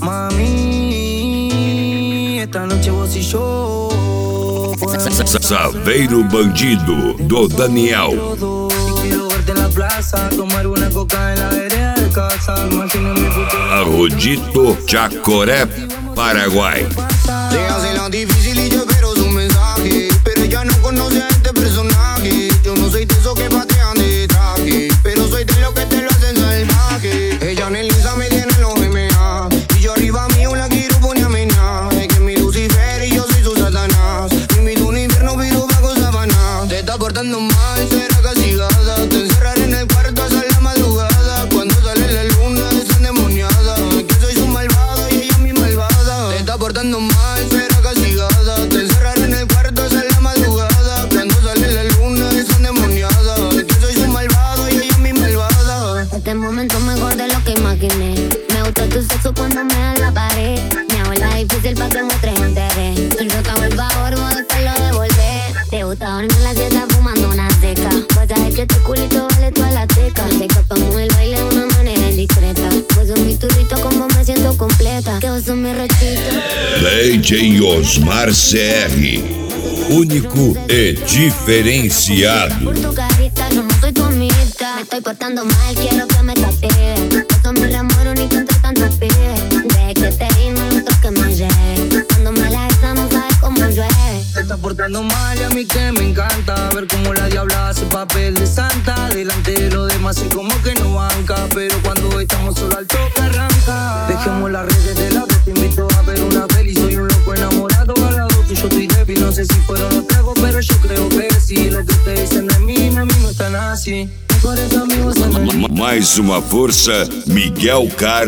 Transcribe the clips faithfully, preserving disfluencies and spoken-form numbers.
Mami, esta noche vos y yo Saveiro Bandido, do Daniel. Quiero verte en la plaza, tomar una coca en la vereda de casa. Imagino mi futuro. Arrodito, Chacoré, Paraguay. Se hace la difícil y yo espero su mensaje, pero ella no conoce a este personaje. Yo no soy de esos que patean de traje, pero soy de los que te lo hacen salvaje. Ella en el Insta me tiene los M A, y yo arriba mío la quiero poner a menar. Es que mi Lucifer y yo soy su Satanás. Te invito a un infierno pero bajo sábanas. Te está portando mal, será castigada. Te encerraré en el cuarto hasta la madrugada. Cuando sale la luna es endemoniada. Que soy su malvado y ella es mi malvada. Te está portando mal, será castigada. Te encerraré en el cuarto hasta la madrugada. Cuando sale la luna es endemoniada. Que soy su malvado y ella es mi malvada. Este momento mejor de lo que imaginé. Me gusta tu sexo cuando me da la pared. Me hago la difícil pa' que muestres interés. Si yo te hago el favor, vos después lo devolver. Te gusta dormir en la siesta fumando una seca. Pues sabes que este culito vale toda la teca. Te escapamos el baile de una manera indiscreta. Pues son mi turrito como me siento completa. Que vos sos mi rechito. D J Osmar C R, único e diferenciado. Por tu carita, yo no soy tu amiguita. Me estoy portando mal, quiero que me castigues. Eso me enamoro ni que entre tantos pibes. Desde que te vi no noto que me llegue. Cuando me la esa no sabes cómo llueve. Te está portando mal y a mí que me encanta ver cómo la diabla hace papel de santa. Delante de los demás y como que no banca, pero cuando estamos solo al toque arranca. Dejemos las redes de lado, te invito a ver una peli. Soy un loco enamorado a la dos y yo estoy débil. No sé si fueron los tragos, pero yo creo que sí. Lo que ustedes dicen de mí, a mí no están así. Mejores amigos en el... Mais uma força, Miguel Car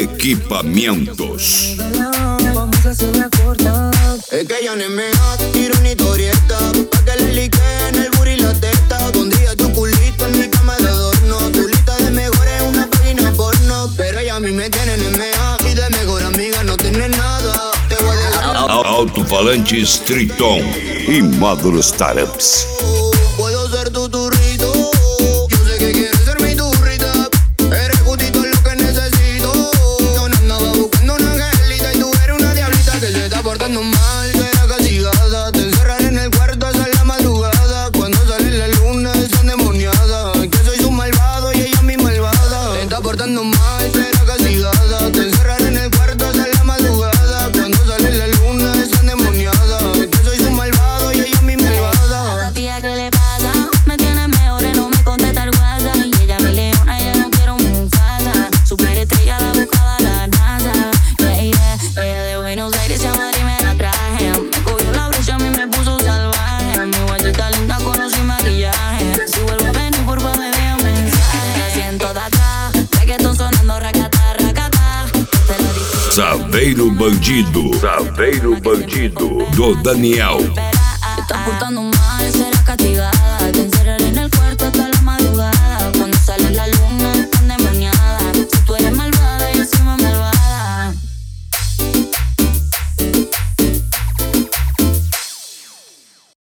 Equipamentos. Vamos a hacerla corta. Es que ella no es mea, tiro una historieta. Pa' que le liquen el booty y la teta. Pondría tu culito en mi cama de adorno. Tu lista de mejores es una página porno. Pero ella a mí me tiene en mea. Y de mejor amiga no tiene nada. Te voy a dejar. Alto-falantes Triton e Módulos Startups. Puedo ser tu turrito. Yo sé que quieres ser mi turrita. Eres justito lo que necesito. Yo no andaba buscando una angelita y tú eres una diablita que se está portando mal. Será castigada. Te encerraré en el cuarto hasta la madrugada. Cuando sale la luna es endemoniada. Que soy su malvado y ella es mi malvada. Te está portando mal, será castigada. Te encerraré en el cuarto hasta la madrugada. Cuando sale la luna es endemoniada. Que soy su malvado y ella es mi malvada. Tía, ¿qué le pasa? Me tiene mejores, no me contesta el WhatsApp. Y ella me leona, ella no quiero un Mufasa. Superestrella la buscaba la NASA. Yeah, yeah. Ella de Buenos Aires a Madrid me la traje. Me cogió la brecha, a mí me puso salvaje. Mi guachita linda conocí maquillaje. Si vuelvo a venir, por favor me deja un mensaje. Asiento de atrás, reggaetón sonando racata, racata. Saveiro Bandido, Saveiro Bandido, do Daniel. Te estás portando mal, serás castigada.